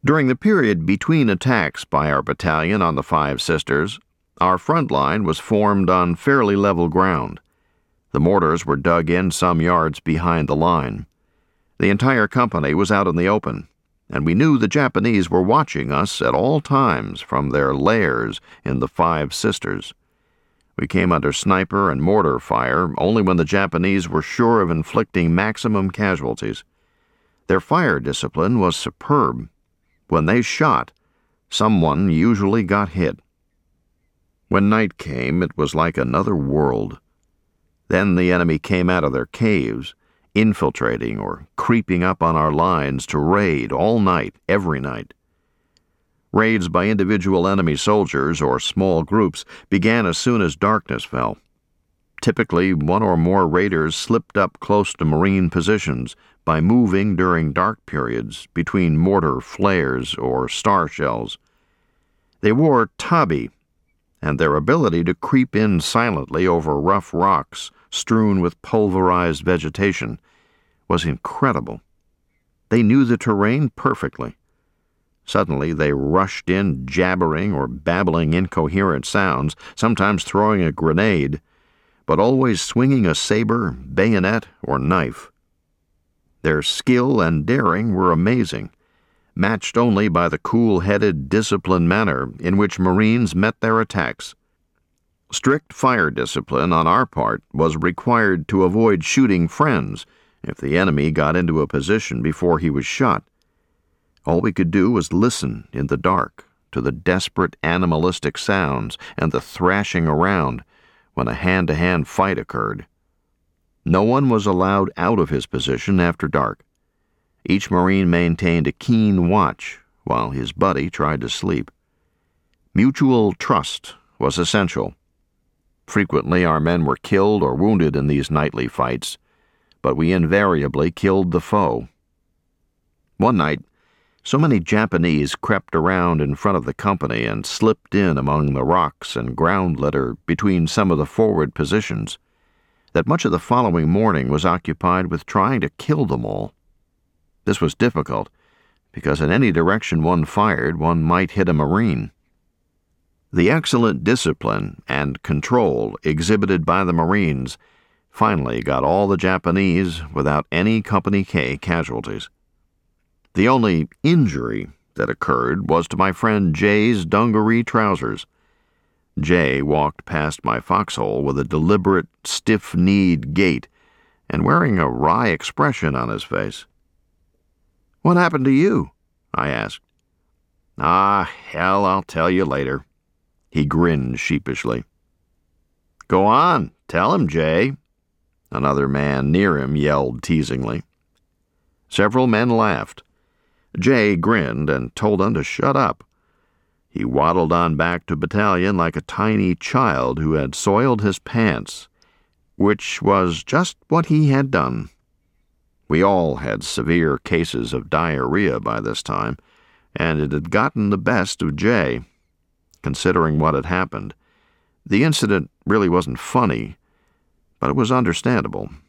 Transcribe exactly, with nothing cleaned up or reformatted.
During the period between attacks by our battalion on the Five Sisters, our front line was formed on fairly level ground. The mortars were dug in some yards behind the line. The entire company was out in the open, and we knew the Japanese were watching us at all times from their lairs in the Five Sisters. We came under sniper and mortar fire only when the Japanese were sure of inflicting maximum casualties. Their fire discipline was superb. When they shot, someone usually got hit. When night came, it was like another world. Then the enemy came out of their caves, infiltrating or creeping up on our lines to raid all night, every night. Raids by individual enemy soldiers or small groups began as soon as darkness fell. Typically, one or more raiders slipped up close to Marine positions by moving during dark periods between mortar flares or star shells. They wore tabi, and their ability to creep in silently over rough rocks strewn with pulverized vegetation was incredible. They knew the terrain perfectly. Suddenly they rushed in jabbering or babbling incoherent sounds, sometimes throwing a grenade, but always swinging a saber, bayonet, or knife. Their skill and daring were amazing, matched only by the cool-headed, disciplined manner in which Marines met their attacks. Strict fire discipline on our part was required to avoid shooting friends if the enemy got into a position before he was shot. All we could do was listen in the dark to the desperate animalistic sounds and the thrashing around when a hand-to-hand fight occurred. No one was allowed out of his position after dark. Each Marine maintained a keen watch while his buddy tried to sleep. Mutual trust was essential. Frequently our men were killed or wounded in these nightly fights, but we invariably killed the foe. One night, so many Japanese crept around in front of the company and slipped in among the rocks and ground litter between some of the forward positions that much of the following morning was occupied with trying to kill them all. This was difficult, because in any direction one fired, one might hit a Marine. The excellent discipline and control exhibited by the Marines finally got all the Japanese without any Company K casualties. The only injury that occurred was to my friend Jay's dungaree trousers. Jay walked past my foxhole with a deliberate, stiff-kneed gait and wearing a wry expression on his face. "What happened to you?" I asked. "Ah, hell, I'll tell you later." He grinned sheepishly. "Go on, tell him, Jay," another man near him yelled teasingly. Several men laughed. Jay grinned and told them to shut up. He waddled on back to battalion like a tiny child who had soiled his pants, which was just what he had done. We all had severe cases of diarrhea by this time, and it had gotten the best of Jay. Considering what had happened, the incident really wasn't funny, but it was understandable.